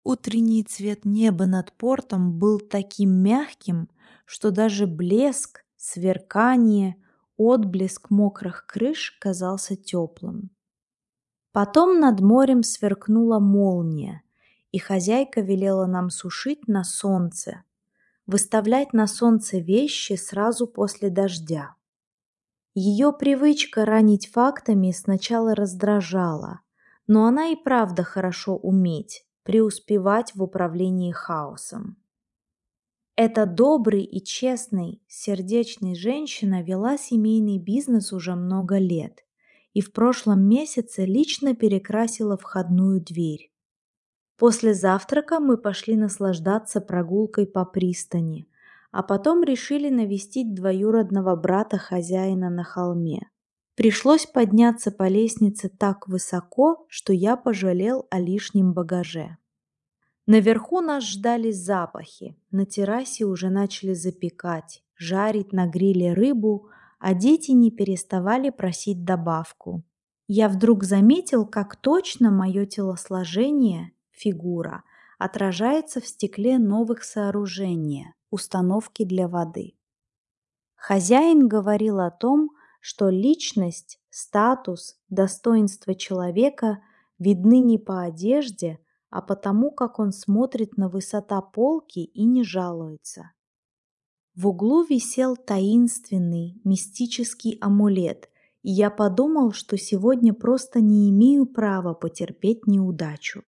Утренний цвет неба над портом был таким мягким, что даже блеск, сверкание, отблеск мокрых крыш казался теплым. Потом над морем сверкнула молния, и хозяйка велела нам сушить на солнце, выставлять на солнце вещи сразу после дождя. Ее привычка ранить фактами сначала раздражала, но она и правда хорошо уметь преуспевать в управлении хаосом. Эта добрый и честный, сердечный женщина вела семейный бизнес уже много лет и в прошлом месяце лично перекрасила входную дверь. После завтрака мы пошли наслаждаться прогулкой по пристани, а потом решили навестить двоюродного брата хозяина на холме. Пришлось подняться по лестнице так высоко, что я пожалел о лишнем багаже. Наверху нас ждали запахи, на террасе уже начали запекать, жарить на гриле рыбу, а дети не переставали просить добавку. Я вдруг заметил, как точно мое телосложение, фигура, отражается в стекле новых сооружений, установки для воды. Хозяин говорил о том, что личность, статус, достоинство человека видны не по одежде, а по тому, как он смотрит на высота полки и не жалуется. В углу висел таинственный, мистический амулет, и я подумал, что сегодня просто не имею права потерпеть неудачу.